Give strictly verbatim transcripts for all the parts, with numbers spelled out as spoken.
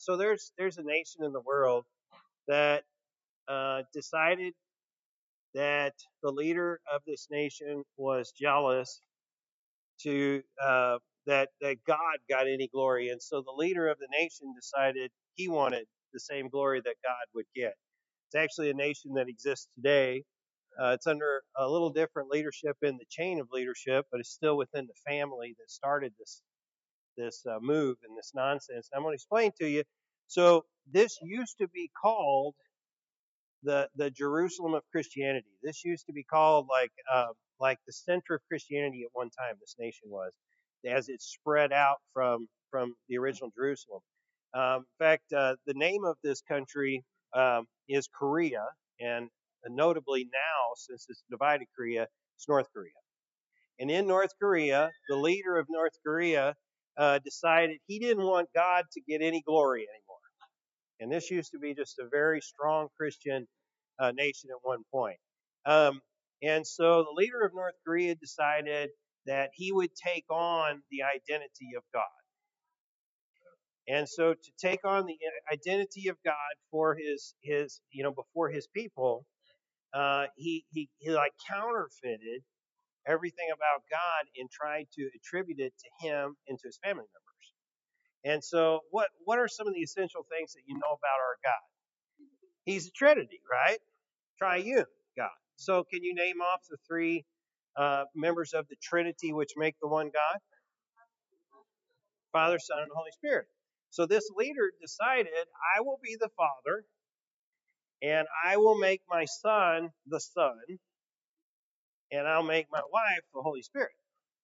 So there's there's a nation in the world that uh, decided that the leader of this nation was jealous to uh, that that God got any glory, and so the leader of the nation decided he wanted the same glory that God would get. It's actually a nation that exists today. Uh, it's under a little different leadership in the chain of leadership, but it's still within the family that started this this uh, move and this nonsense. And I'm going to explain to you. So this used to be called the the Jerusalem of Christianity. This used to be called like uh, like the center of Christianity at one time. This nation was, as it spread out from from the original Jerusalem. Um, in fact, uh, the name of this country um, is Korea, and notably now, since it's divided Korea, it's North Korea. And in North Korea, the leader of North Korea uh, decided he didn't want God to get any glory anymore. And this used to be just a very strong Christian uh, nation at one point. Um, and so the leader of North Korea decided that he would take on the identity of God. And so to take on the identity of God for his his you know before his people, uh, he he he like counterfeited everything about God and tried to attribute it to him and to his family members. And so what what are some of the essential things that you know about our God? He's a Trinity, right? Triune God. So can you name off the three uh, members of the Trinity which make the one God? Father, Son, and Holy Spirit. So this leader decided, I will be the Father, and I will make my son the Son, and I'll make my wife the Holy Spirit.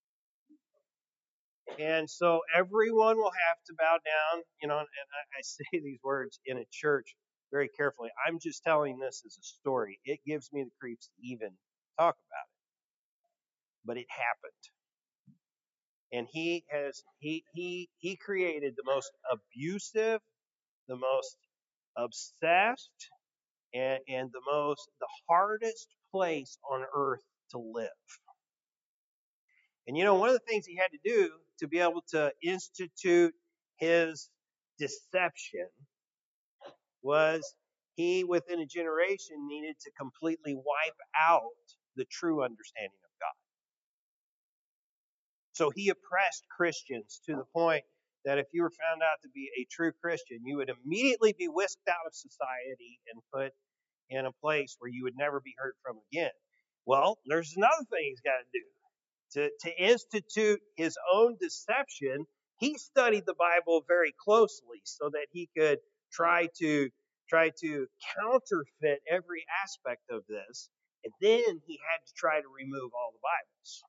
And so everyone will have to bow down, you know, and I, I say these words in a church very carefully. I'm just telling this as a story. It gives me the creeps to even talk about it, but it happened. And he has he he he created the most abusive, the most obsessed, and, and the most the hardest place on earth to live. And you know, one of the things he had to do to be able to institute his deception was he, within a generation, needed to completely wipe out the true understanding of God. So he oppressed Christians to the point that if you were found out to be a true Christian, you would immediately be whisked out of society and put in a place where you would never be heard from again. Well, there's another thing he's got to do. To, to institute his own deception, he studied the Bible very closely so that he could try to try to counterfeit every aspect of this, and then he had to try to remove all the Bibles.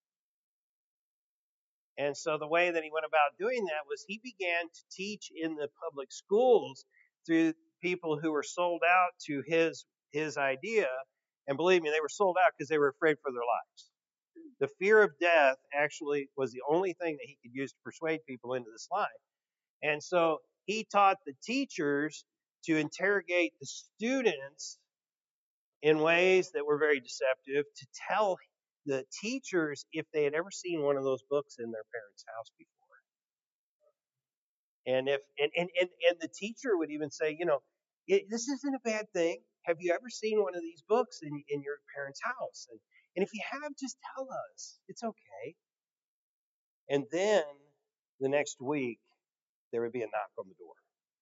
And so the way that he went about doing that was he began to teach in the public schools through people who were sold out to his his idea, and believe me, they were sold out because they were afraid for their lives. The fear of death actually was the only thing that he could use to persuade people into this lie. And so he taught the teachers to interrogate the students in ways that were very deceptive, to tell the teachers if they had ever seen one of those books in their parents' house before. And if and and, and, and the teacher would even say, you know, this isn't a bad thing. Have you ever seen one of these books in, in your parents' house? And, and if you have, just tell us. It's okay. And then the next week, there would be a knock on the door.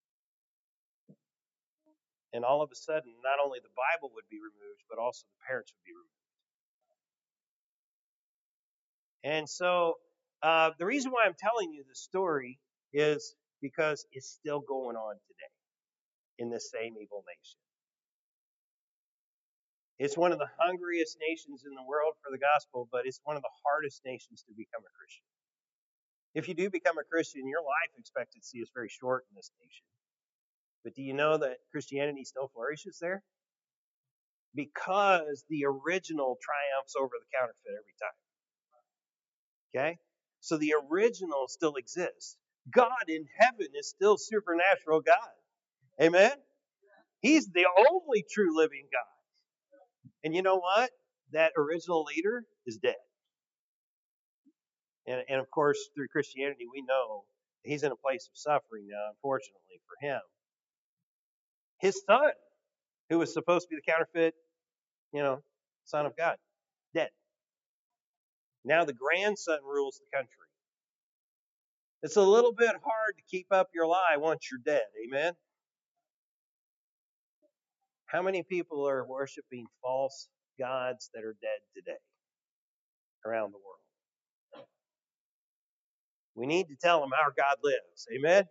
And all of a sudden, not only the Bible would be removed, but also the parents would be removed. And so uh, the reason why I'm telling you this story is because it's still going on today in this same evil nation. It's one of the hungriest nations in the world for the gospel, but it's one of the hardest nations to become a Christian. If you do become a Christian, your life expectancy is very short in this nation. But do you know that Christianity still flourishes there? Because the original triumphs over the counterfeit every time. Okay? So the original still exists. God in heaven is still supernatural God. Amen? He's the only true living God. And you know what? That original leader is dead. And, and of course, through Christianity, we know He's in a place of suffering now, unfortunately for him. His son, who was supposed to be the counterfeit, you know, son of God, dead. Now the grandson rules the country. It's a little bit hard to keep up your lie once you're dead. Amen? How many people are worshiping false gods that are dead today around the world? We need to tell them our God lives. Amen?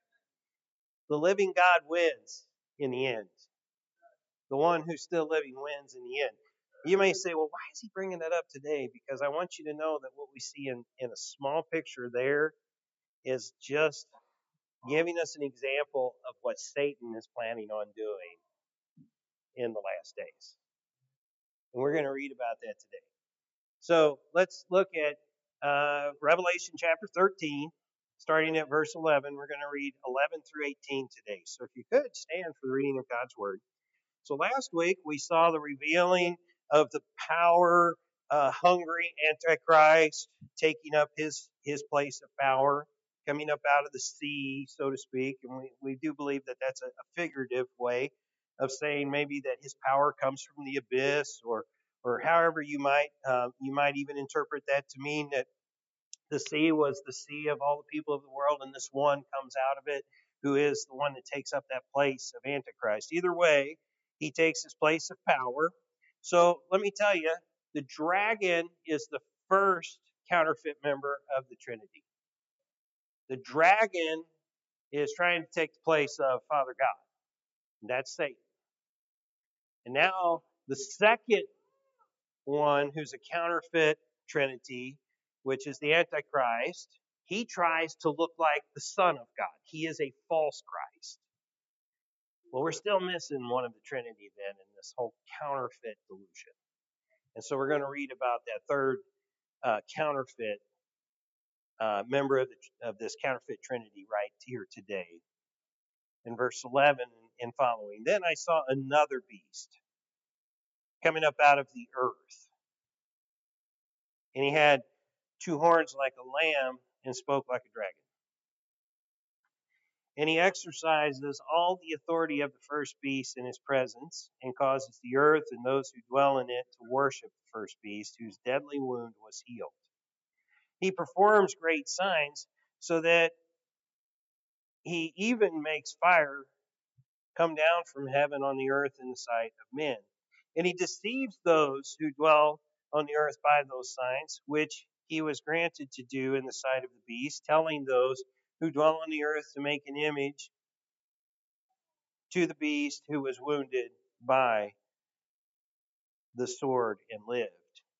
The living God wins in the end. The one who's still living wins in the end. You may say, well, why is he bringing that up today? Because I want you to know that what we see in, in a small picture there is just giving us an example of what Satan is planning on doing in the last days. And we're going to read about that today. So let's look at uh, Revelation chapter thirteen, starting at verse eleven. We're going to read eleven through eighteen today. So if you could stand for the reading of God's word. So last week we saw the revealing of the power uh, hungry Antichrist taking up his his place of power, coming up out of the sea, so to speak. And we, we do believe that that's a, a figurative way of saying maybe that his power comes from the abyss, or or however you might uh, you might even interpret that to mean that the sea was the sea of all the people of the world, and this one comes out of it who is the one that takes up that place of Antichrist. Either way, he takes his place of power. So let me tell you, the dragon is the first counterfeit member of the Trinity. The dragon is trying to take the place of Father God. And that's Satan. And now the second one who's a counterfeit Trinity, which is the Antichrist, he tries to look like the Son of God. He is a false Christ. Well, we're still missing one of the Trinity then in this whole counterfeit delusion. And so we're going to read about that third uh, counterfeit uh, member of, the, of this counterfeit Trinity right here today. In verse eleven and following. Then I saw another beast coming up out of the earth. And he had two horns like a lamb and spoke like a dragon. And he exercises all the authority of the first beast in his presence, and causes the earth and those who dwell in it to worship the first beast, whose deadly wound was healed. He performs great signs, so that he even makes fire come down from heaven on the earth in the sight of men. And he deceives those who dwell on the earth by those signs, which he was granted to do in the sight of the beast, telling those who dwell on the earth to make an image to the beast who was wounded by the sword and lived.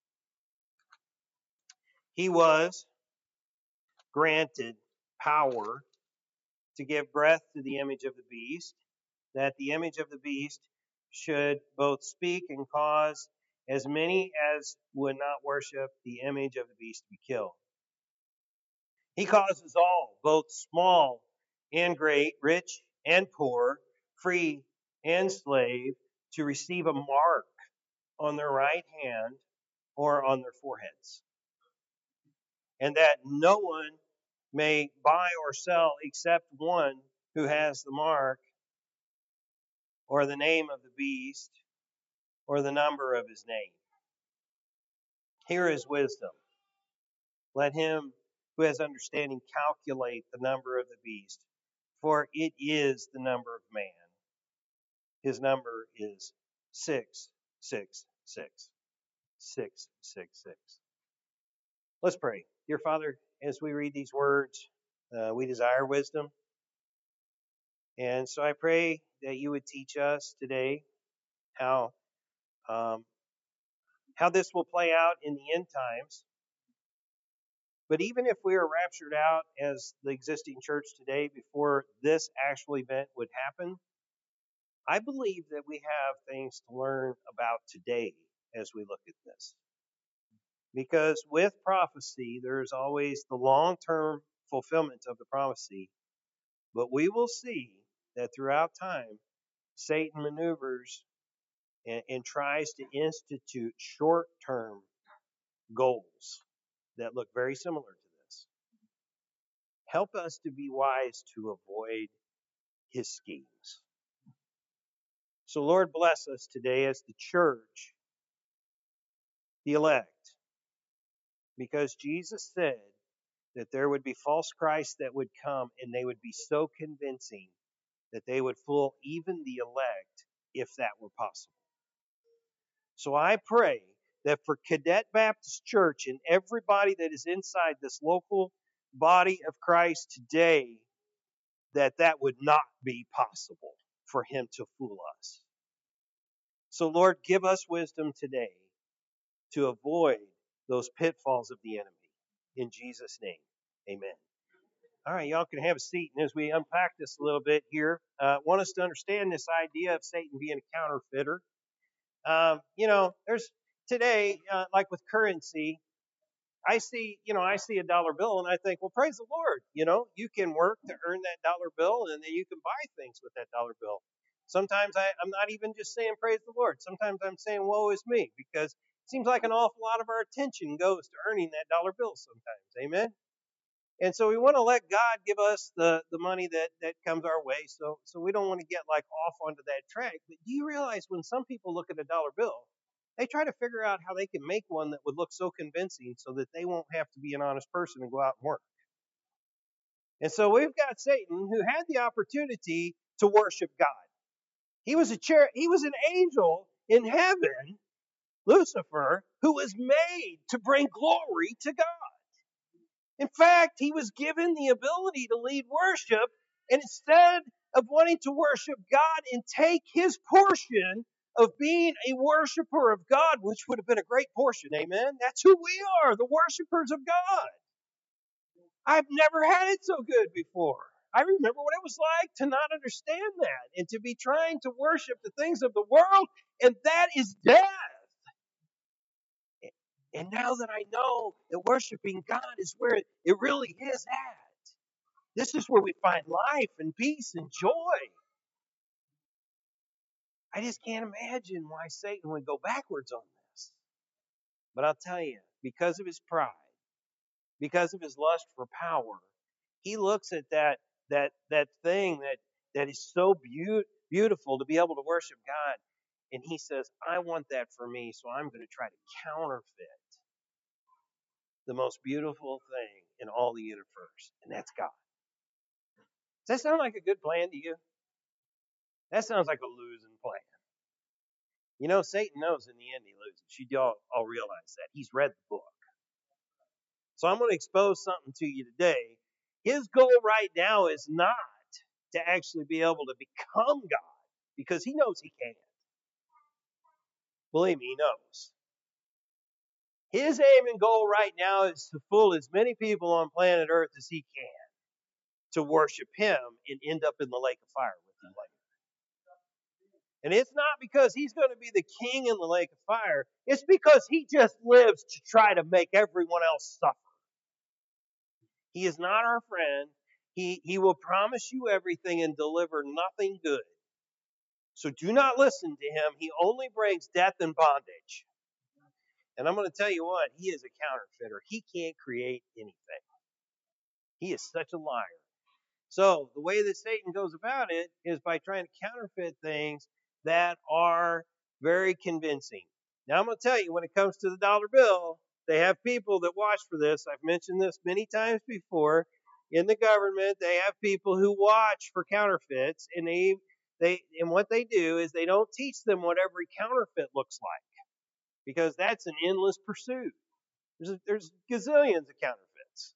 He was granted power to give breath to the image of the beast, that the image of the beast should both speak and cause as many as would not worship the image of the beast to be killed. He causes all, both small and great, rich and poor, free and slave, to receive a mark on their right hand or on their foreheads, and that no one may buy or sell except one who has the mark or the name of the beast or the number of his name. Here is wisdom. Let him who has understanding calculate the number of the beast, for it is the number of man. His number is six six six. six six six. Let's pray. Dear Father, as we read these words, uh, we desire wisdom. And so I pray that you would teach us today how um, how this will play out in the end times. But even if we are raptured out as the existing church today before this actual event would happen, I believe that we have things to learn about today as we look at this. Because with prophecy, there's always the long-term fulfillment of the prophecy. But we will see that throughout time, Satan maneuvers and, and tries to institute short-term goals that look very similar to this. Help us to be wise to avoid his schemes. So, Lord, bless us today as the church, the elect, because Jesus said that there would be false Christs that would come and they would be so convincing that they would fool even the elect if that were possible. So I pray that for Cadet Baptist Church and everybody that is inside this local body of Christ today, that that would not be possible for him to fool us. So Lord, give us wisdom today to avoid those pitfalls of the enemy. In Jesus' name, amen. All right, y'all can have a seat. And as we unpack this a little bit here, I uh, want us to understand this idea of Satan being a counterfeiter. Um, you know, there's today, uh, like with currency, I see, you know, I see a dollar bill and I think, well, praise the Lord. You know, you can work to earn that dollar bill and then you can buy things with that dollar bill. Sometimes I, I'm not even just saying praise the Lord. Sometimes I'm saying woe is me, because it seems like an awful lot of our attention goes to earning that dollar bill sometimes. Amen. And so we want to let God give us the, the money that, that comes our way. So so we don't want to get like off onto that track. But do you realize when some people look at a dollar bill, they try to figure out how they can make one that would look so convincing so that they won't have to be an honest person and go out and work. And so we've got Satan, who had the opportunity to worship God. He was a chair, he was an angel in heaven, Lucifer, who was made to bring glory to God. In fact, he was given the ability to lead worship, and instead of wanting to worship God and take his portion of being a worshiper of God, which would have been a great portion, amen? That's who we are, the worshipers of God. I've never had it so good before. I remember what it was like to not understand that and to be trying to worship the things of the world, and that is death. And now that I know that worshiping God is where it really is at, this is where we find life and peace and joy. I just can't imagine why Satan would go backwards on this. But I'll tell you, because of his pride, because of his lust for power, he looks at that that that thing that that is so be- beautiful to be able to worship God, and he says, I want that for me, so I'm going to try to counterfeit the most beautiful thing in all the universe, and that's God. Does that sound like a good plan to you? That sounds like a losing plan. You know, Satan knows in the end he loses. You all, all realize that. He's read the book. So I'm going to expose something to you today. His goal right now is not to actually be able to become God, because he knows he can't. Believe me, he knows. His aim and goal right now is to fool as many people on planet Earth as he can to worship him and end up in the lake of fire with him later. And it's not because he's going to be the king in the lake of fire. It's because he just lives to try to make everyone else suffer. He is not our friend. He, he will promise you everything and deliver nothing good. So do not listen to him. He only brings death and bondage. And I'm going to tell you what, he is a counterfeiter. He can't create anything. He is such a liar. So the way that Satan goes about it is by trying to counterfeit things that are very convincing. Now I'm going to tell you, when it comes to the dollar bill, they have people that watch for this. I've mentioned this many times before. In the government, they have people who watch for counterfeits, and they they and what they do is they don't teach them what every counterfeit looks like, because that's an endless pursuit. There's a, there's gazillions of counterfeits.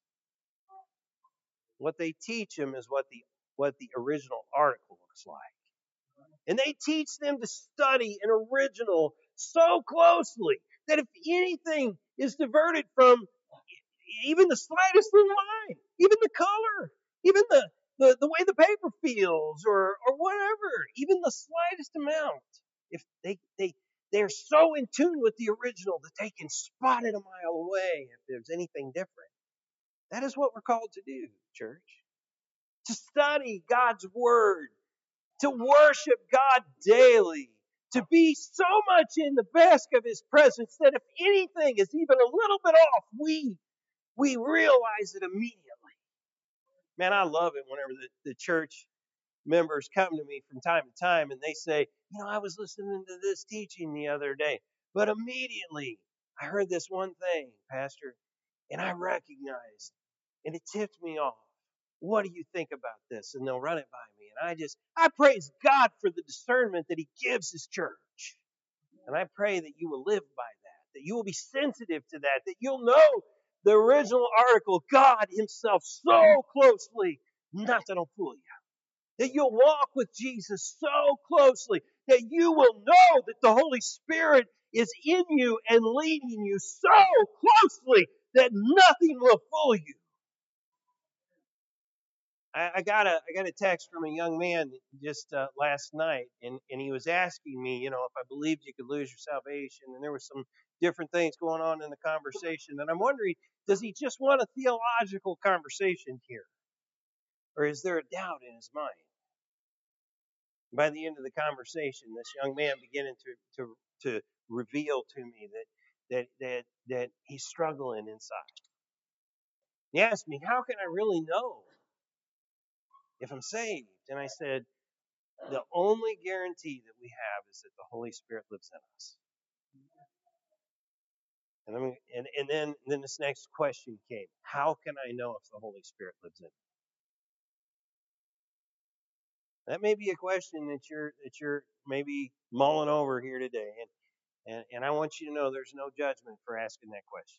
What they teach them is what the what the original article looks like. And they teach them to study an original so closely that if anything is diverted from even the slightest little line, even the color, even the, the, the way the paper feels, or or whatever, even the slightest amount, if they they they're so in tune with the original that they can spot it a mile away if there's anything different. That is what we're called to do, church. To study God's word, to worship God daily, to be so much in the bask of his presence that if anything is even a little bit off, we, we realize it immediately. Man, I love it whenever the, the church members come to me from time to time and they say, you know, I was listening to this teaching the other day, but immediately I heard this one thing, Pastor, and I recognized, and it tipped me off. What do you think about this? And they'll run it by me. And I just, I praise God for the discernment that He gives His church. And I pray that you will live by that, that you will be sensitive to that, that you'll know the original article, God Himself, so closely, not that I'll fool you. That you'll walk with Jesus so closely that you will know that the Holy Spirit is in you and leading you so closely that nothing will fool you. I, I got a I got a text from a young man just uh, last night, and, and he was asking me, you know, if I believed you could lose your salvation, and there were some different things going on in the conversation, and I'm wondering, does he just want a theological conversation here, or is there a doubt in his mind? By the end of the conversation, this young man beginning to to to reveal to me that that that that he's struggling inside. He asked me, "How can I really know if I'm saved?" And I said, "The only guarantee that we have is that the Holy Spirit lives in us." And then and, and then and then this next question came: How can I know if the Holy Spirit lives in me? That may be a question that you're that you're maybe mulling over here today, and and, and I want you to know there's no judgment for asking that question.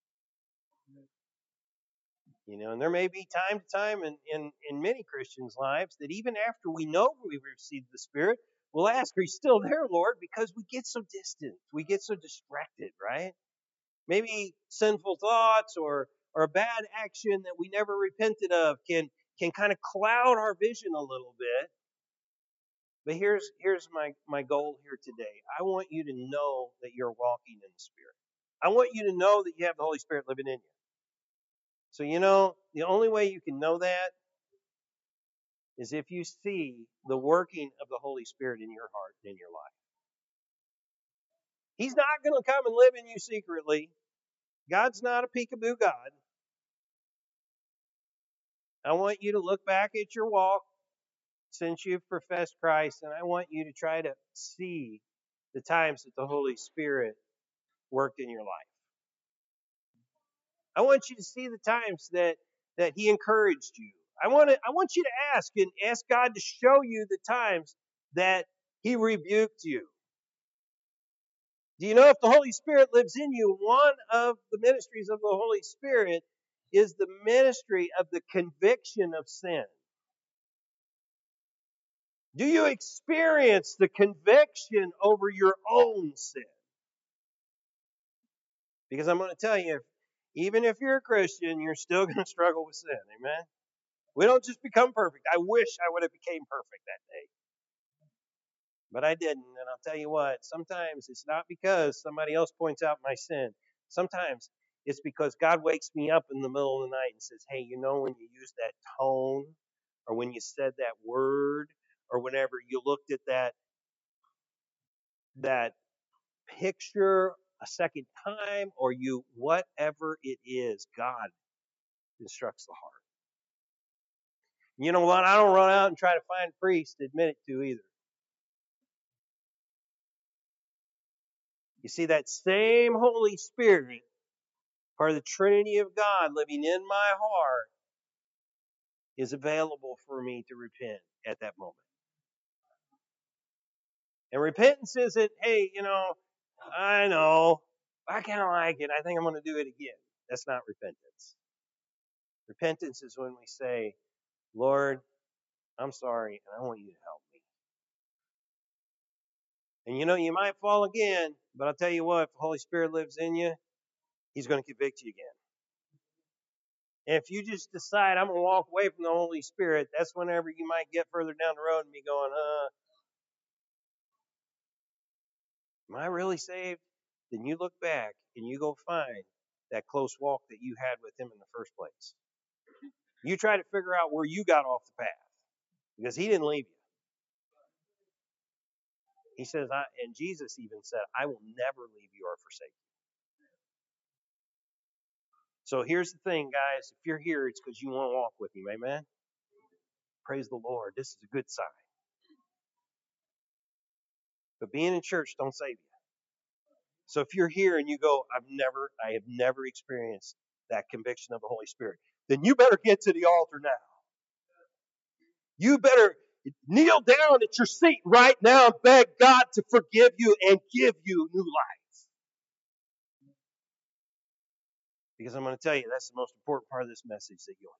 You know, and there may be time to time in, in, in many Christians' lives that even after we know we've received the Spirit, we'll ask, are you still there, Lord? Because we get so distant. We get so distracted, right? Maybe sinful thoughts or or a bad action that we never repented of can can kind of cloud our vision a little bit. But here's here's my, my goal here today. I want you to know that you're walking in the Spirit. I want you to know that you have the Holy Spirit living in you. So, you know, the only way you can know that is if you see the working of the Holy Spirit in your heart and in your life. He's not going to come and live in you secretly. God's not a peekaboo God. I want you to look back at your walk since you've professed Christ, and I want you to try to see the times that the Holy Spirit worked in your life. I want you to see the times that, that He encouraged you. I want to, I want you to ask and ask God to show you the times that He rebuked you. Do you know if the Holy Spirit lives in you, one of the ministries of the Holy Spirit is the ministry of the conviction of sin? Do you experience the conviction over your own sin? Because I'm going to tell you, even if you're a Christian, you're still going to struggle with sin. Amen? We don't just become perfect. I wish I would have became perfect that day. But I didn't. And I'll tell you what, sometimes it's not because somebody else points out my sin. Sometimes it's because God wakes me up in the middle of the night and says, hey, you know, when you used that tone or when you said that word or whenever you looked at that, that picture a second time or you, whatever it is, God instructs the heart. You know what? I don't run out and try to find priests to admit it to either. You see, that same Holy Spirit, part of the Trinity of God living in my heart, is available for me to repent at that moment. And repentance isn't, hey, you know, I know, I kind of like it. I think I'm going to do it again. That's not repentance. Repentance is when we say, Lord, I'm sorry, and I want you to help me. And you know, you might fall again, but I'll tell you what, if the Holy Spirit lives in you, He's going to convict you again. And if you just decide I'm going to walk away from the Holy Spirit, that's whenever you might get further down the road and be going, uh, am I really saved? Then you look back and you go find that close walk that you had with Him in the first place. You try to figure out where you got off the path because He didn't leave you. He says, I, and Jesus even said, I will never leave you or forsake you. So here's the thing, guys. If you're here, it's because you want to walk with Him. Amen? Praise the Lord. This is a good sign. But being in church don't save you. So if you're here and you go, I've never, I have never experienced that conviction of the Holy Spirit, then you better get to the altar now. You better kneel down at your seat right now and beg God to forgive you and give you new life. Because I'm going to tell you, that's the most important part of this message that you'll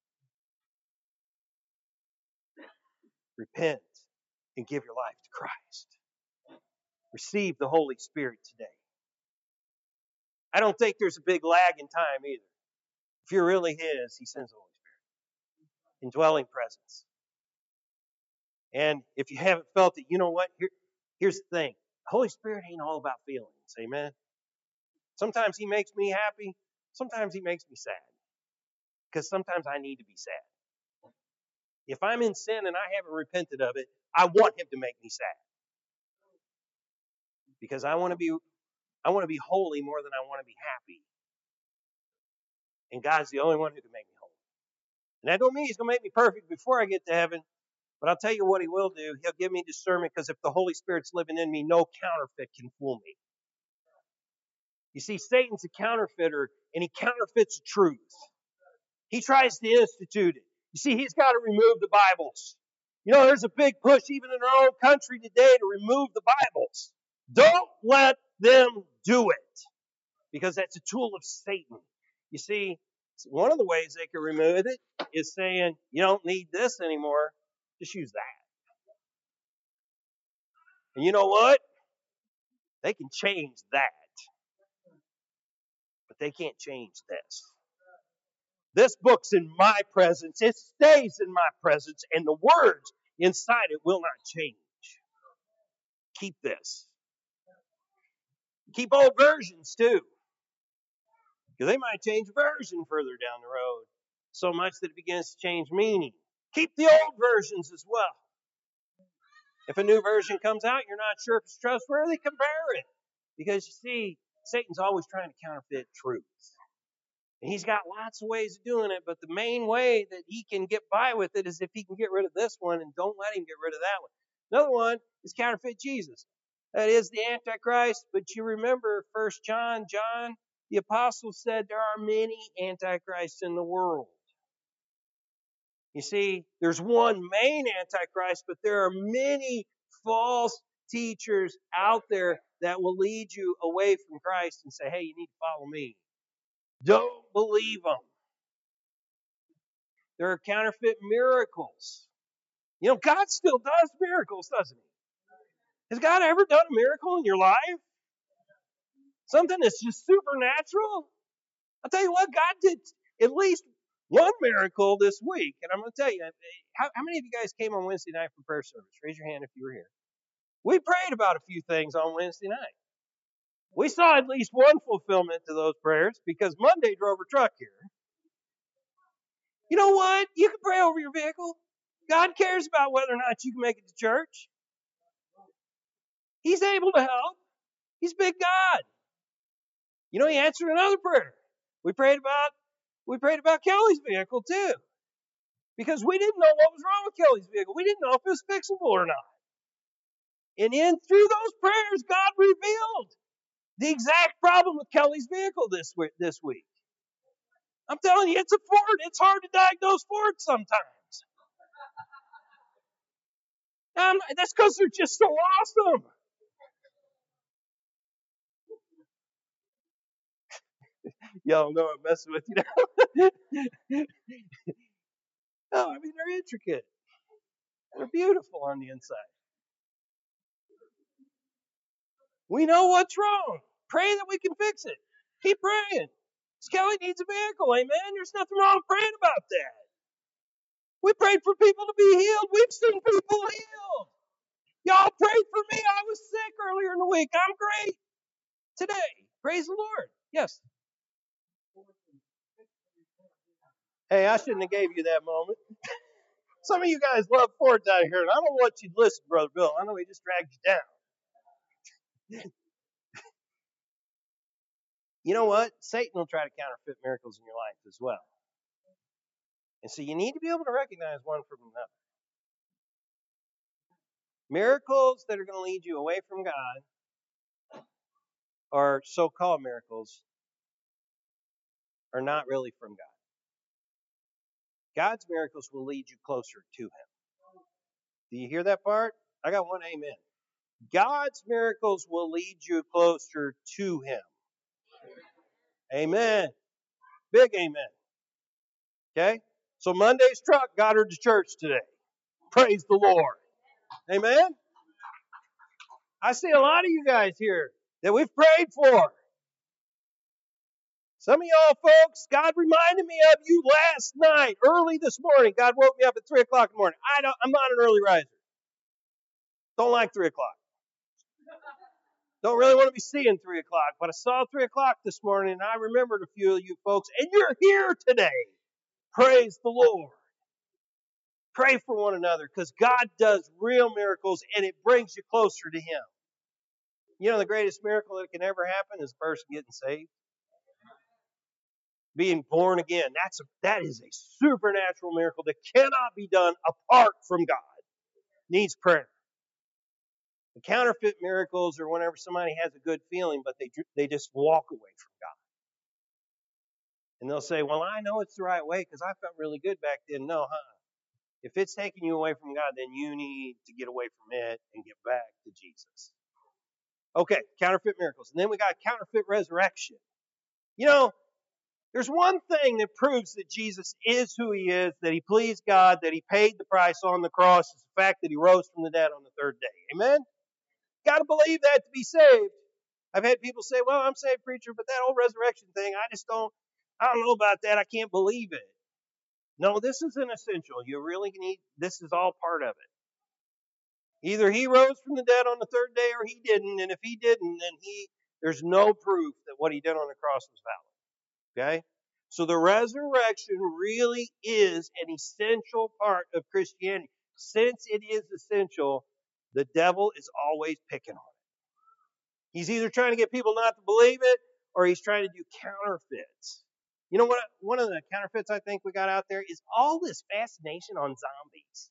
hear. Repent and give your life to Christ. Receive the Holy Spirit today. I don't think there's a big lag in time either. If you're really His, He sends the Holy Spirit. Indwelling presence. And if you haven't felt it, you know what? Here, here's the thing. The Holy Spirit ain't all about feelings. Amen? Sometimes He makes me happy. Sometimes He makes me sad. Because sometimes I need to be sad. If I'm in sin and I haven't repented of it, I want Him to make me sad. Because I want to be I want to be holy more than I want to be happy. And God's the only one who can make me holy. And that don't mean He's going to make me perfect before I get to heaven. But I'll tell you what He will do. He'll give me discernment, because if the Holy Spirit's living in me, no counterfeit can fool me. You see, Satan's a counterfeiter, and he counterfeits the truth. He tries to institute it. You see, he's got to remove the Bibles. You know, there's a big push even in our own country today to remove the Bibles. Don't let them do it, because that's a tool of Satan. You see, one of the ways they can remove it is saying, you don't need this anymore, just use that. And you know what? They can change that. But they can't change this. This book's in my presence. It stays in my presence. And the words inside it will not change. Keep this. Keep old versions too. Because they might change version further down the road, so much that it begins to change meaning. Keep the old versions as well. If a new version comes out, you're not sure if it's trustworthy, compare it. Because you see, Satan's always trying to counterfeit truth. And he's got lots of ways of doing it, but the main way that he can get by with it is if he can get rid of this one and don't let him get rid of that one. Another one is counterfeit Jesus. That is the Antichrist, but you remember First John, John, the apostle said there are many antichrists in the world. You see, there's one main antichrist, but there are many false teachers out there that will lead you away from Christ and say, hey, you need to follow me. Don't believe them. There are counterfeit miracles. You know, God still does miracles, doesn't He? Has God ever done a miracle in your life? Something that's just supernatural? I'll tell you what, God did at least one miracle this week. And I'm going to tell you, how, how many of you guys came on Wednesday night for prayer service? Raise your hand if you were here. We prayed about a few things on Wednesday night. We saw at least one fulfillment to those prayers because Monday drove her truck here. You know what? You can pray over your vehicle. God cares about whether or not you can make it to church. He's able to help. He's a big God. You know, He answered another prayer. We prayed about we prayed about Kelly's vehicle too. Because we didn't know what was wrong with Kelly's vehicle. We didn't know if it was fixable or not. And in through those prayers, God revealed the exact problem with Kelly's vehicle this week. This week. I'm telling you, it's a Ford. It's hard to diagnose Fords sometimes. Um, that's because they're just so awesome. Y'all know I'm messing with you now. No, I mean, they're intricate. They're beautiful on the inside. We know what's wrong. Pray that we can fix it. Keep praying. Kelly needs a vehicle, amen? There's nothing wrong praying about that. We prayed for people to be healed. We've seen people healed. Y'all prayed for me. I was sick earlier in the week. I'm great today. Praise the Lord. Yes. Hey, I shouldn't have gave you that moment. Some of you guys love Fords out here, and I don't want you to listen, Brother Bill. I know he just dragged you down. You know what? Satan will try to counterfeit miracles in your life as well. And so you need to be able to recognize one from another. Miracles that are going to lead you away from God, or so-called miracles, are not really from God. God's miracles will lead you closer to Him. Do you hear that part? I got one amen. God's miracles will lead you closer to Him. Amen. Big amen. Okay? So Monday's truck got her to church today. Praise the Lord. Amen? I see a lot of you guys here that we've prayed for. Some of y'all folks, God reminded me of you last night, early this morning. God woke me up at three o'clock in the morning. I don't, I'm not an early riser. Don't like three o'clock. Don't really want to be seeing three o'clock, but I saw three o'clock this morning, and I remembered a few of you folks, and you're here today. Praise the Lord. Pray for one another, because God does real miracles, and it brings you closer to Him. You know the greatest miracle that can ever happen is a person getting saved. Being born again. That's a, that is a supernatural miracle that cannot be done apart from God. Needs prayer. The counterfeit miracles are whenever somebody has a good feeling, but they they just walk away from God. And they'll say, well, I know it's the right way because I felt really good back then. No, huh? If it's taking you away from God, then you need to get away from it and get back to Jesus. Okay, counterfeit miracles. And then we got counterfeit resurrection. You know, there's one thing that proves that Jesus is who He is, that He pleased God, that He paid the price on the cross, is the fact that He rose from the dead on the third day. Amen? Got to believe that to be saved. I've had people say, well, I'm saved, preacher, but that whole resurrection thing, I just don't, I don't know about that. I can't believe it. No, this is an essential. You really need, this is all part of it. Either He rose from the dead on the third day or He didn't. And if He didn't, then He, there's no proof that what He did on the cross was valid. Okay? So the resurrection really is an essential part of Christianity. Since it is essential, the devil is always picking on it. He's either trying to get people not to believe it, or he's trying to do counterfeits. You know what? One of the counterfeits I think we got out there is all this fascination on zombies.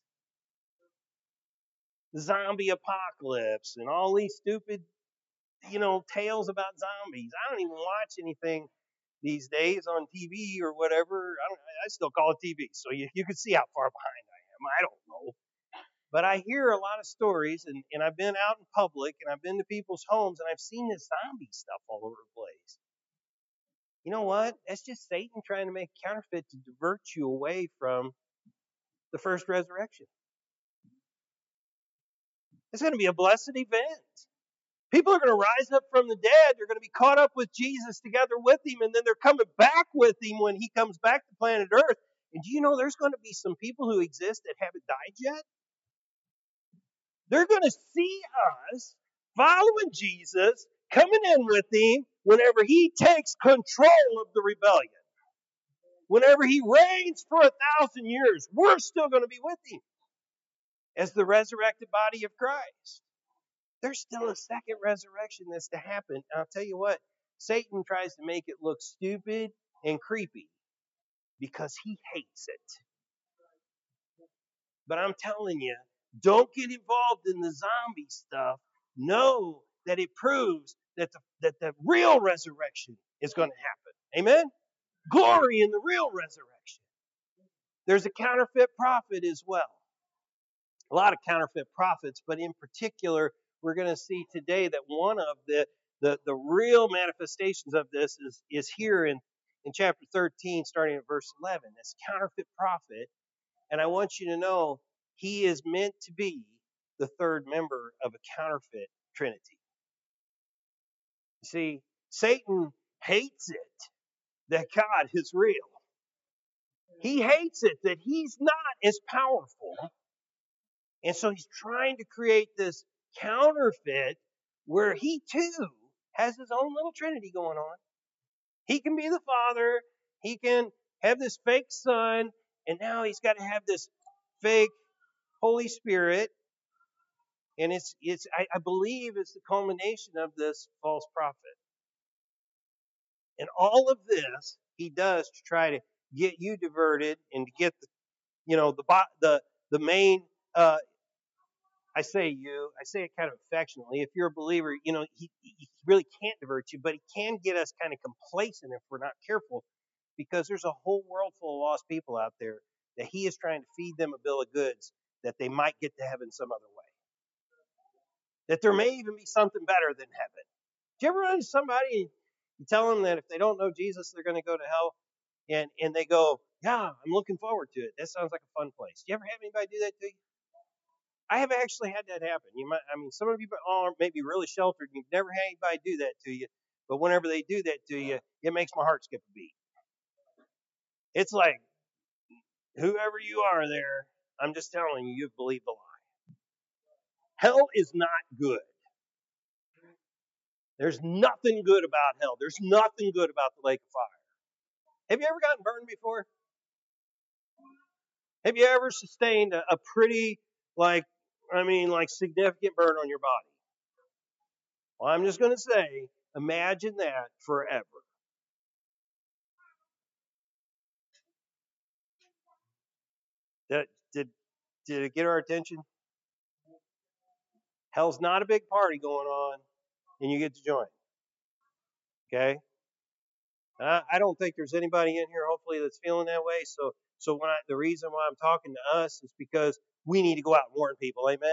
The zombie apocalypse and all these stupid, you know, tales about zombies. I don't even watch anything these days on T V or whatever. I, don't, I still call it T V, so you, you can see how far behind I am. I don't know. But I hear a lot of stories, and, and I've been out in public, and I've been to people's homes, and I've seen this zombie stuff all over the place. You know what? That's just Satan trying to make a counterfeit to divert you away from the first resurrection. It's going to be a blessed event. People are going to rise up from the dead. They're going to be caught up with Jesus together with Him, and then they're coming back with Him when He comes back to planet Earth. And do you know there's going to be some people who exist that haven't died yet? They're going to see us following Jesus, coming in with Him whenever He takes control of the rebellion. Whenever He reigns for a thousand years, we're still going to be with Him as the resurrected body of Christ. There's still a second resurrection that's to happen. And I'll tell you what, Satan tries to make it look stupid and creepy because he hates it. But I'm telling you, don't get involved in the zombie stuff. Know that it proves that the, that the real resurrection is going to happen. Amen? Glory in the real resurrection. There's a counterfeit prophet as well. A lot of counterfeit prophets, but in particular, we're going to see today that one of the, the, the real manifestations of this is, is here in, in chapter thirteen, starting at verse eleven. This counterfeit prophet, and I want you to know, he is meant to be the third member of a counterfeit trinity. You see, Satan hates it that God is real. He hates it that He's not as powerful. And so he's trying to create this counterfeit where he too has his own little trinity going on. He can be the Father. He can have this fake Son. And now he's got to have this fake Holy Spirit. And it's, it's I, I believe it's the culmination of this false prophet. And all of this he does to try to get you diverted and to get the, you know, the the the main. Uh, I say you. I say it kind of affectionately. If you're a believer, you know he, he really can't divert you, but he can get us kind of complacent if we're not careful, because there's a whole world full of lost people out there that he is trying to feed them a bill of goods that they might get to heaven some other way. That there may even be something better than heaven. Do you ever run into somebody and you tell them that if they don't know Jesus, they're going to go to hell? And, and they go, yeah, I'm looking forward to it. That sounds like a fun place. Do you ever have anybody do that to you? I have actually had that happen. You might, I mean, some of you are maybe really sheltered and you've never had anybody do that to you. But whenever they do that to you, it makes my heart skip a beat. It's like, whoever you are there, I'm just telling you, you've believed the lie. Hell is not good. There's nothing good about hell. There's nothing good about the lake of fire. Have you ever gotten burned before? Have you ever sustained a, a pretty, like, I mean, like significant burn on your body? Well, I'm just going to say, imagine that forever. Did, did, did it get our attention? Hell's not a big party going on, and you get to join. Okay? I, I don't think there's anybody in here, hopefully, that's feeling that way. So, so when I, the reason why I'm talking to us is because we need to go out and warn people. Amen?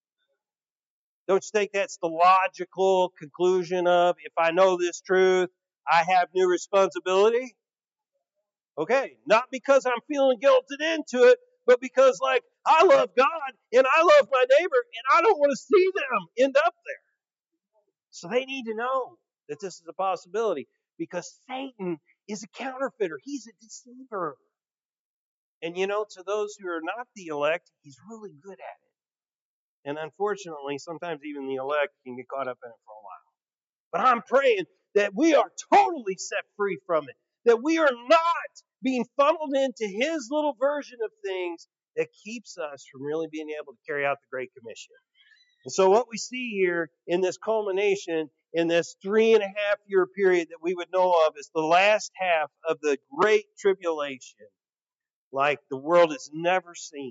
Don't you think that's the logical conclusion of, if I know this truth, I have new responsibility? Okay, not because I'm feeling guilted into it, but because, like, I love God and I love my neighbor and I don't want to see them end up there. So they need to know that this is a possibility, because Satan is a counterfeiter. He's a deceiver. And you know, to those who are not the elect, he's really good at it. And unfortunately, sometimes even the elect can get caught up in it for a while. But I'm praying that we are totally set free from it, that we are not being funneled into his little version of things that keeps us from really being able to carry out the Great Commission. And so what we see here in this culmination, in this three and a half year period that we would know of as the last half of the Great Tribulation, like the world has never seen,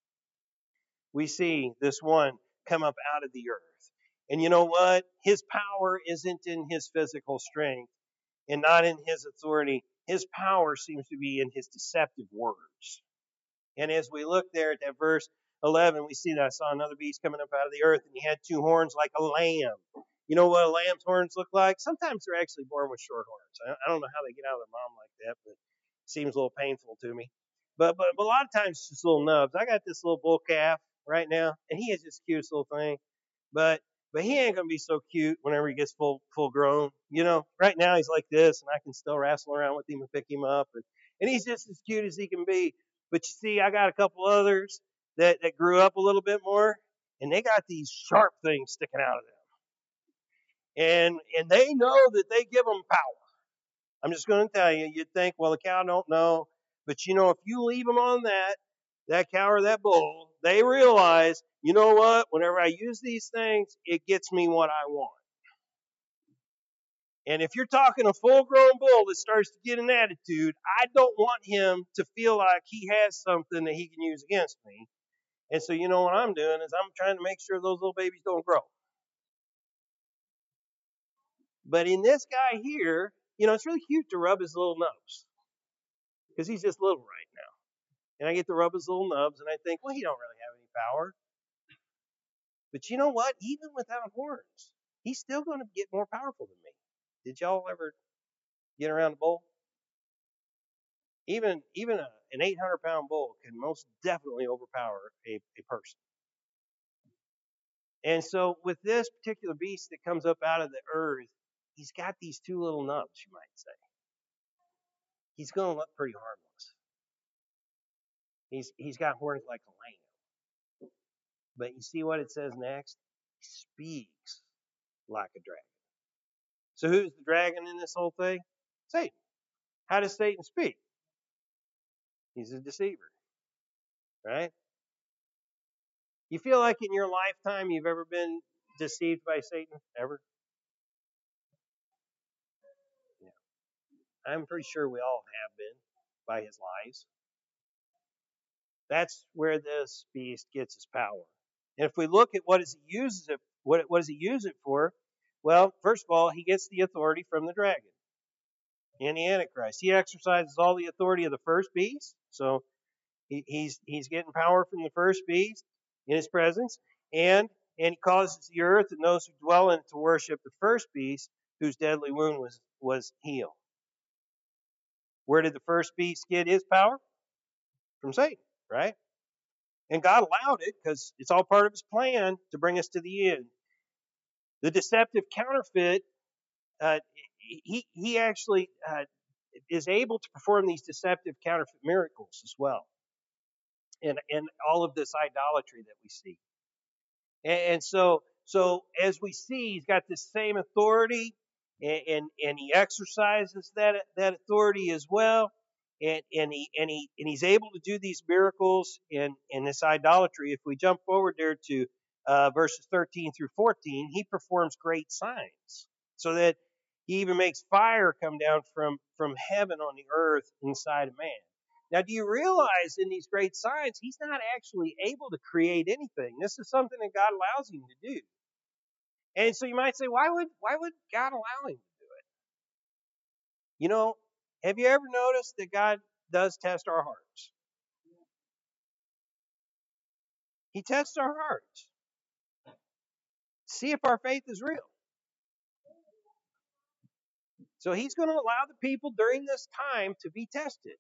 we see this one come up out of the earth. And you know what? His power isn't in his physical strength and not in his authority. His power seems to be in his deceptive words. And as we look there at that verse eleven, we see that I saw another beast coming up out of the earth, and he had two horns like a lamb. You know what a lamb's horns look like? Sometimes they're actually born with short horns. I don't know how they get out of their mom like that, but it seems a little painful to me. But, but, but a lot of times it's just little nubs. I got this little bull calf right now, and he is just the cutest little thing. But but he ain't gonna be so cute whenever he gets full full grown. You know, right now he's like this, and I can still wrestle around with him and pick him up, and, and he's just as cute as he can be. But you see, I got a couple others that, that grew up a little bit more, and they got these sharp things sticking out of them. And and they know that they give them power. I'm just going to tell you, you'd think, well, the cow don't know. But you know, if you leave them on that, that cow or that bull, they realize, you know what, whenever I use these things, it gets me what I want. And if you're talking a full-grown bull that starts to get an attitude, I don't want him to feel like he has something that he can use against me. And so you know what I'm doing is I'm trying to make sure those little babies don't grow. But in this guy here, you know, it's really cute to rub his little nubs, because he's just little right now. And I get to rub his little nubs, and I think, well, he don't really have any power. But you know what? Even without horns, he's still going to get more powerful than me. Did y'all ever get around a bull? Even even a, an eight hundred pound bull can most definitely overpower a, a person. And so with this particular beast that comes up out of the earth, he's got these two little nubs, you might say. He's going to look pretty harmless. He's he's got horns like a lamb. But you see what it says next? He speaks like a dragon. So who's the dragon in this whole thing? Satan. How does Satan speak? He's a deceiver, right? You feel like in your lifetime you've ever been deceived by Satan? Ever? Yeah. I'm pretty sure we all have been by his lies. That's where this beast gets its power. And if we look at what does he uses it, what, what does he use it for? Well, first of all, he gets the authority from the dragon and the Antichrist. He exercises all the authority of the first beast. So he, he's he's getting power from the first beast in his presence, and and he causes the earth and those who dwell in it to worship the first beast, whose deadly wound was was healed. Where did the first beast get his power? From Satan, right? And God allowed it because it's all part of his plan to bring us to the end. The deceptive counterfeit, uh, he, he actually uh, is able to perform these deceptive counterfeit miracles as well. And, and all of this idolatry that we see. And, and so, so as we see, he's got this same authority, and, and, and he exercises that, that authority as well. And, and he and he and he's able to do these miracles in, in this idolatry. If we jump forward there to uh, verses thirteen through fourteen, he performs great signs, so that he even makes fire come down from, from heaven on the earth inside of man. Now, do you realize in these great signs, he's not actually able to create anything? This is something that God allows him to do. And so you might say, why would why would God allow him to do it? You know, have you ever noticed that God does test our hearts? He tests our hearts. See if our faith is real. So he's going to allow the people during this time to be tested.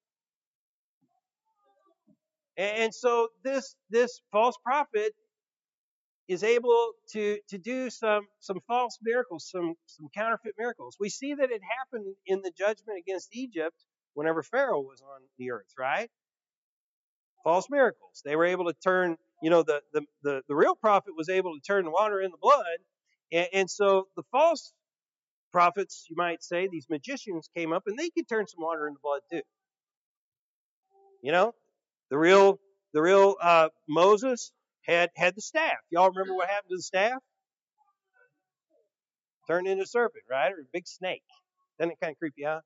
And so this this false prophet is able to, to do some, some false miracles, some, some counterfeit miracles. We see that it happened in the judgment against Egypt whenever Pharaoh was on the earth, right? False miracles. They were able to turn, you know, the, the, the, the real prophet was able to turn the water into blood. And, and so the false prophets, you might say, these magicians came up and they could turn some water into blood too. You know, the real, the real uh, Moses had had the staff. Y'all remember what happened to the staff? Turned into a serpent, right? Or a big snake. Doesn't it kind of creep you out?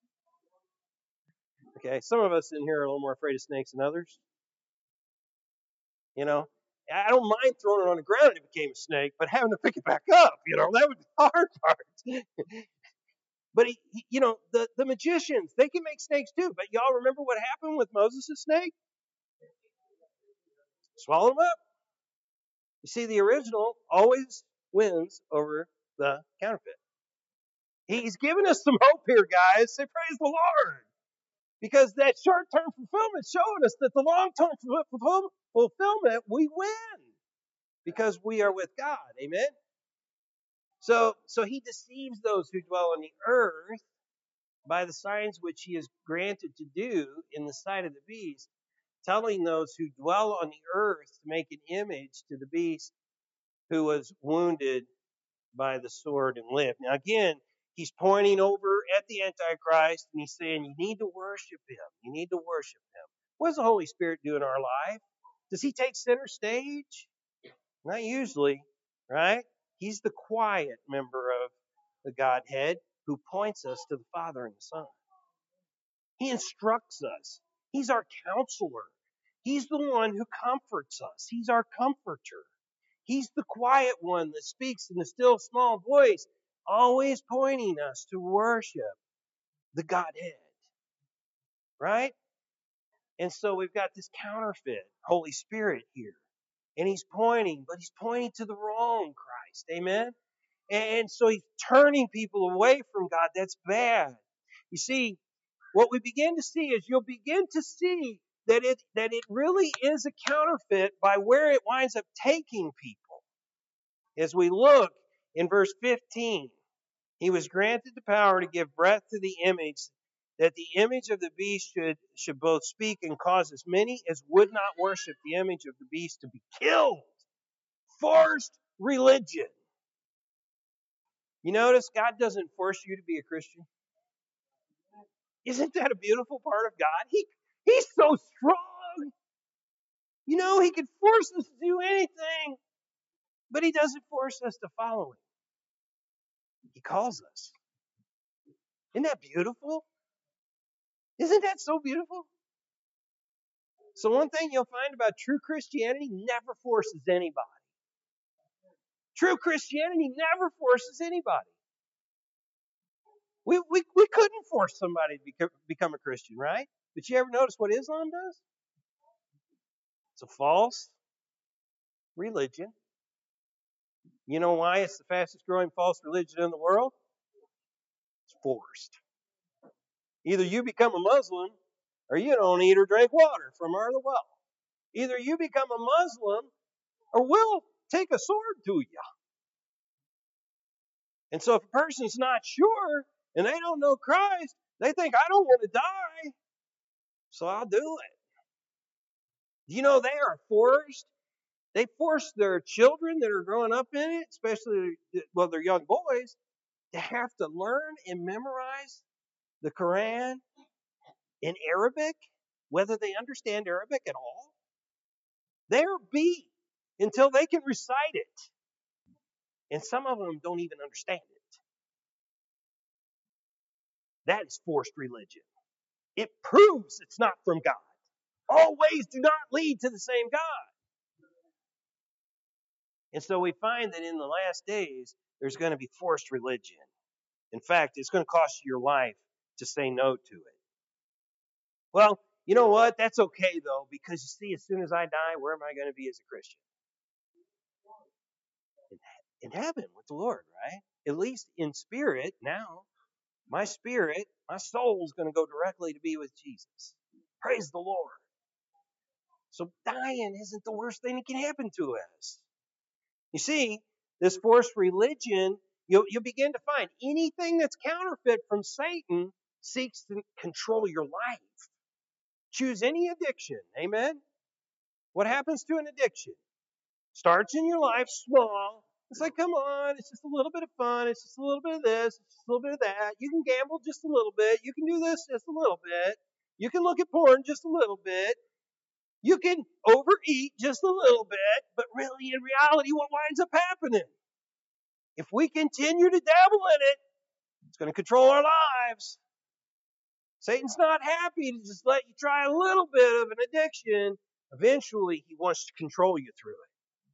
Okay, some of us in here are a little more afraid of snakes than others. You know, I don't mind throwing it on the ground if it became a snake, but having to pick it back up, you know, that would be the hard part. But, he, he, you know, the, the magicians, they can make snakes too. But y'all remember what happened with Moses' snake? Swallow them up. You see, the original always wins over the counterfeit. He's giving us some hope here, guys. Say praise the Lord. Because that short-term fulfillment showing us that the long-term fulfillment, we win. Because we are with God. Amen? So, so he deceives those who dwell on the earth by the signs which he is granted to do in the sight of the beast, telling those who dwell on the earth to make an image to the beast who was wounded by the sword and lived. Now again, he's pointing over at the Antichrist and he's saying, you need to worship him. You need to worship him. What does the Holy Spirit do in our life? Does he take center stage? Not usually, right? He's the quiet member of the Godhead who points us to the Father and the Son. He instructs us. He's our counselor. He's the one who comforts us. He's our comforter. He's the quiet one that speaks in the still small voice, always pointing us to worship the Godhead. Right? And so we've got this counterfeit Holy Spirit here. And he's pointing, but he's pointing to the wrong Christ. Amen? And so he's turning people away from God. That's bad. You see, what we begin to see is you'll begin to see that it that it really is a counterfeit by where it winds up taking people. As we look in verse fifteen, he was granted the power to give breath to the image, that the image of the beast should, should both speak and cause as many as would not worship the image of the beast to be killed. Forced religion. You notice God doesn't force you to be a Christian. Isn't that a beautiful part of God? He He's so strong. You know, he could force us to do anything, but he doesn't force us to follow him. He calls us. Isn't that beautiful? Isn't that so beautiful? So one thing you'll find about true Christianity never forces anybody. True Christianity never forces anybody. We, we, we couldn't force somebody to become, become a Christian, right? But you ever notice what Islam does? It's a false religion. You know why it's the fastest growing false religion in the world? It's forced. Either you become a Muslim or you don't eat or drink water from our well. Either you become a Muslim or we'll take a sword to you. And so if a person's not sure and they don't know Christ, they think, I don't want to die, so I'll do it. You know, they are forced. They force their children that are growing up in it, especially, well, they're young boys, to have to learn and memorize the Quran in Arabic, whether they understand Arabic at all. They're beat until they can recite it. And some of them don't even understand it. That is forced religion. It proves it's not from God. All ways do not lead to the same God. And so we find that in the last days, there's going to be forced religion. In fact, it's going to cost you your life to say no to it. Well, you know what? That's okay, though, because you see, as soon as I die, where am I going to be as a Christian? In heaven with the Lord, right? At least in spirit now. My spirit, my soul is going to go directly to be with Jesus. Praise the Lord. So dying isn't the worst thing that can happen to us. You see, this forced religion, you'll, you'll begin to find anything that's counterfeit from Satan seeks to control your life. Choose any addiction. Amen? What happens to an addiction? Starts in your life small. It's like, come on, it's just a little bit of fun. It's just a little bit of this. It's just a little bit of that. You can gamble just a little bit. You can do this just a little bit. You can look at porn just a little bit. You can overeat just a little bit. But really, in reality, what winds up happening? If we continue to dabble in it, it's going to control our lives. Satan's not happy to just let you try a little bit of an addiction. Eventually, he wants to control you through it.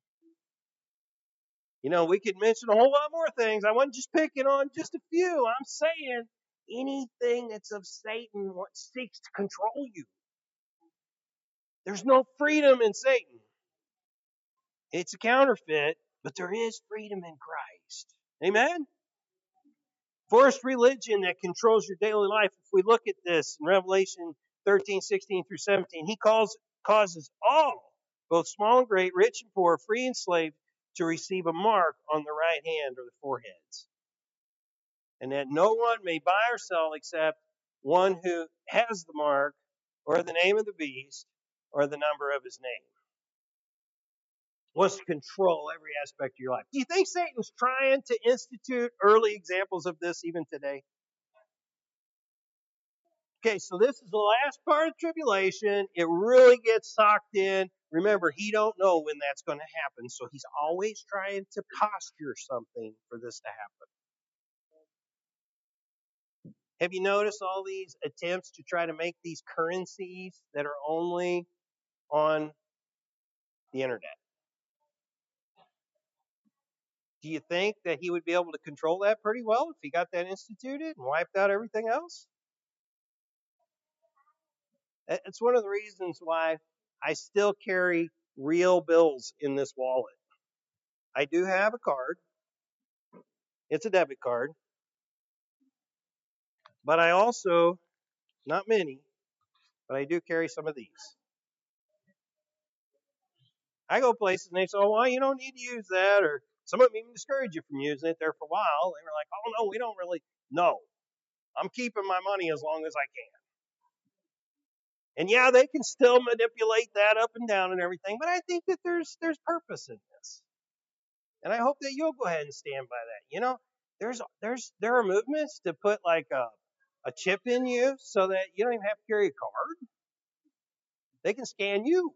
You know, we could mention a whole lot more things. I wasn't just picking on just a few. I'm saying anything that's of Satan what seeks to control you. There's no freedom in Satan. It's a counterfeit, but there is freedom in Christ. Amen? Forced religion that controls your daily life. If we look at this in Revelation thirteen, sixteen through seventeen, he calls, causes all, both small and great, rich and poor, free and slave, to receive a mark on the right hand or the foreheads. And that no one may buy or sell except one who has the mark or the name of the beast or the number of his name. Wants to control every aspect of your life. Do you think Satan's trying to institute early examples of this even today? Okay, so this is the last part of tribulation. It really gets socked in. Remember, he don't know when that's going to happen, so he's always trying to posture something for this to happen. Have you noticed all these attempts to try to make these currencies that are only on the internet? Do you think that he would be able to control that pretty well if he got that instituted and wiped out everything else? It's one of the reasons why I still carry real bills in this wallet. I do have a card. It's a debit card. But I also, not many, but I do carry some of these. I go places and they say, oh, well, you don't need to use that. Or some of them even discourage you from using it there for a while. They were like, oh, no, we don't really. No, I'm keeping my money as long as I can. And yeah, they can still manipulate that up and down and everything, but I think that there's there's purpose in this. And I hope that you'll go ahead and stand by that. You know, there's there's there are movements to put like a, a chip in you so that you don't even have to carry a card. They can scan you.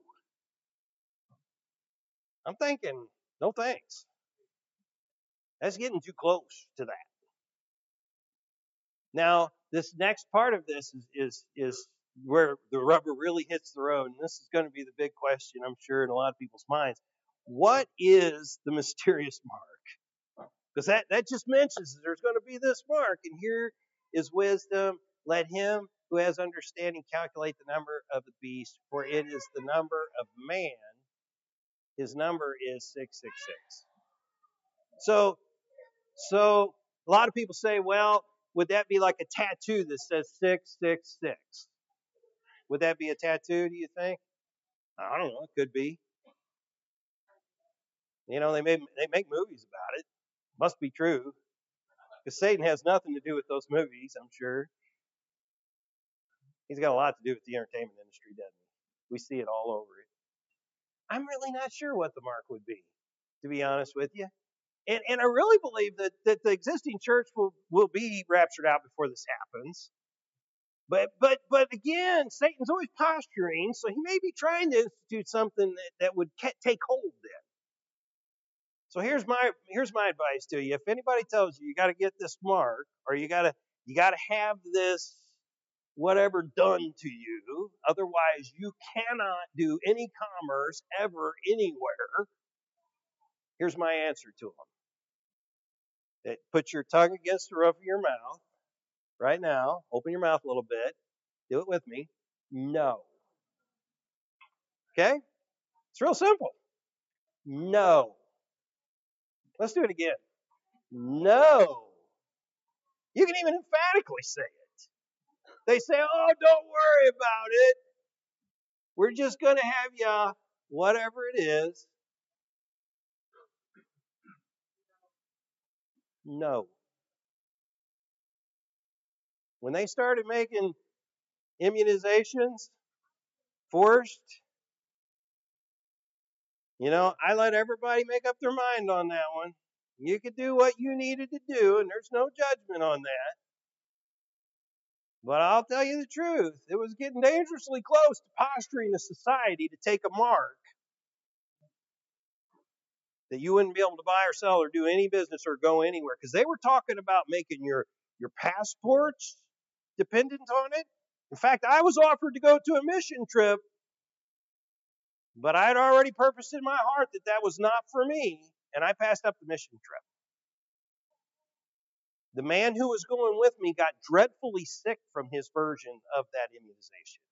I'm thinking, no thanks. That's getting too close to that. Now, this next part of this is, is, is where the rubber really hits the road. And this is going to be the big question, I'm sure, in a lot of people's minds. What is the mysterious mark? Because that, that just mentions that there's going to be this mark. And here is wisdom. Let him who has understanding calculate the number of the beast, for it is the number of man. His number is six six six. So, so a lot of people say, well, would that be like a tattoo that says six six six? Would that be a tattoo, do you think? I don't know. It could be. You know, they make, they make movies about it. Must be true. Because Satan has nothing to do with those movies, I'm sure. He's got a lot to do with the entertainment industry, doesn't he? We see it all over it. I'm really not sure what the mark would be, to be honest with you. And, and I really believe that, that the existing church will, will be raptured out before this happens. But but but again, Satan's always posturing, so he may be trying to institute something that, that would take hold then. So here's my here's my advice to you. If anybody tells you you got to get this mark, or you got to you got to have this whatever done to you, otherwise you cannot do any commerce ever anywhere. Here's my answer to them. That put your tongue against the roof of your mouth right now. Open your mouth a little bit. Do it with me. No. Okay? It's real simple. No. Let's do it again. No. You can even emphatically say it. They say, oh, don't worry about it. We're just going to have you, whatever it is. No. When they started making immunizations forced, you know, I let everybody make up their mind on that one. You could do what you needed to do, and there's no judgment on that. But I'll tell you the truth, it was getting dangerously close to posturing a society to take a mark that you wouldn't be able to buy or sell or do any business or go anywhere. Because they were talking about making your, your passports dependent on it. In fact, I was offered to go to a mission trip, but I had already purposed in my heart that that was not for me, and I passed up the mission trip. The man who was going with me got dreadfully sick from his version of that immunization.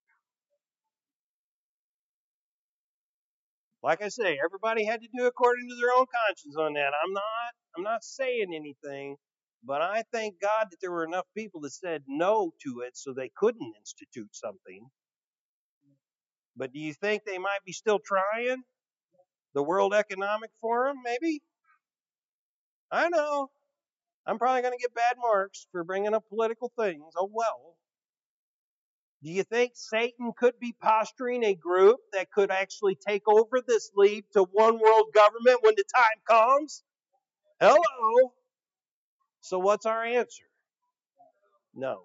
Like I say, everybody had to do according to their own conscience on that. I'm not, I'm not saying anything, but I thank God that there were enough people that said no to it so they couldn't institute something. But do you think they might be still trying? The World Economic Forum, maybe? I know. I'm probably going to get bad marks for bringing up political things. Oh, well. Do you think Satan could be posturing a group that could actually take over this lead to one world government when the time comes? Hello. So what's our answer? No.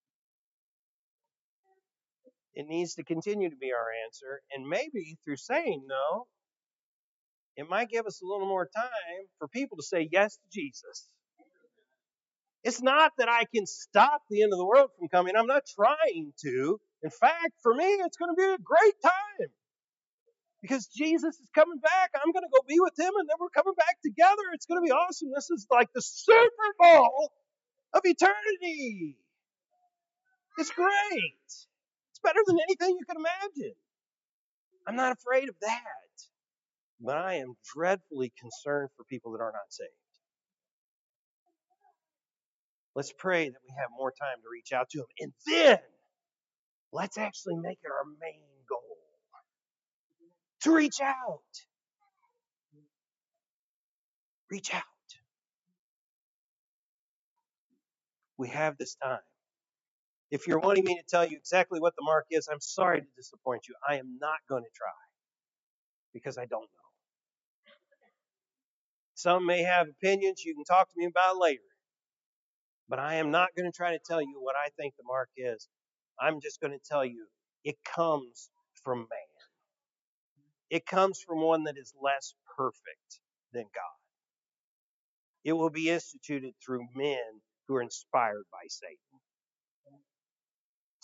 It needs to continue to be our answer. And maybe through saying no, it might give us a little more time for people to say yes to Jesus. It's not that I can stop the end of the world from coming. I'm not trying to. In fact, for me, it's going to be a great time. Because Jesus is coming back. I'm going to go be with him, and then we're coming back together. It's going to be awesome. This is like the Super Bowl of eternity. It's great. It's better than anything you can imagine. I'm not afraid of that. But I am dreadfully concerned for people that are not saved. Let's pray that we have more time to reach out to them. And then, let's actually make it our main goal to reach out. Reach out. We have this time. If you're wanting me to tell you exactly what the mark is, I'm sorry to disappoint you. I am not going to try because I don't know. Some may have opinions you can talk to me about later. But I am not going to try to tell you what I think the mark is. I'm just going to tell you it comes from man. It comes from one that is less perfect than God. It will be instituted through men who are inspired by Satan.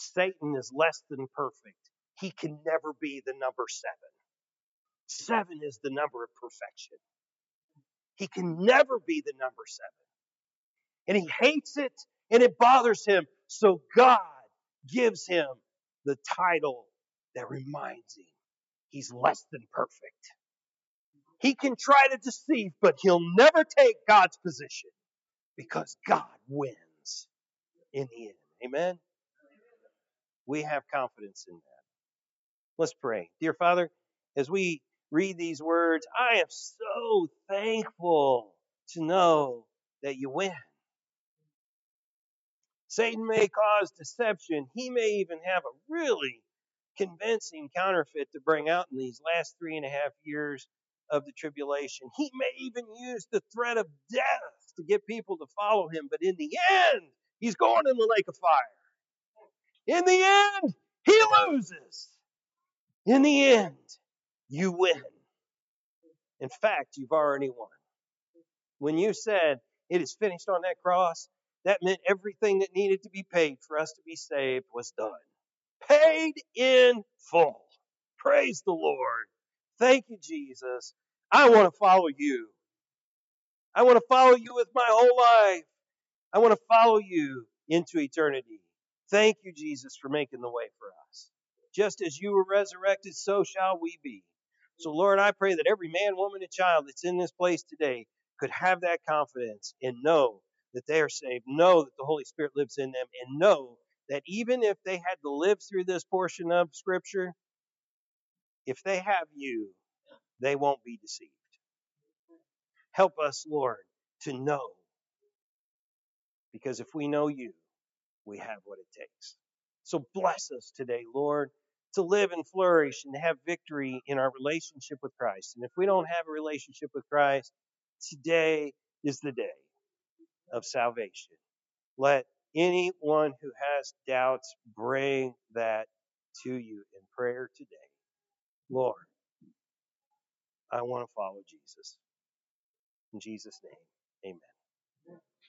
Satan is less than perfect. He can never be the number seven. Seven is the number of perfection. He can never be the number seven. And he hates it and it bothers him. So God gives him the title that reminds him he's less than perfect. He can try to deceive, but he'll never take God's position because God wins in the end. Amen? We have confidence in that. Let's pray. Dear Father, as we read these words, I am so thankful to know that you win. Satan may cause deception. He may even have a really convincing counterfeit to bring out in these last three and a half years of the tribulation. He may even use the threat of death to get people to follow him. But in the end, he's going in the lake of fire. In the end, he loses. In the end, you win. In fact, you've already won. When you said it is finished on that cross, that meant everything that needed to be paid for us to be saved was done. Paid in full. Praise the Lord. Thank you, Jesus. I want to follow you. I want to follow you with my whole life. I want to follow you into eternity. Thank you, Jesus, for making the way for us. Just as you were resurrected, so shall we be. So, Lord, I pray that every man, woman, and child that's in this place today could have that confidence and know that they are saved, know that the Holy Spirit lives in them, and know that even if they had to live through this portion of Scripture, if they have you, they won't be deceived. Help us, Lord, to know. Because if we know you, we have what it takes. So bless us today, Lord, to live and flourish and have victory in our relationship with Christ. And if we don't have a relationship with Christ, today is the day of salvation. Let anyone who has doubts bring that to you in prayer today. Lord, I want to follow Jesus. In Jesus' name, amen.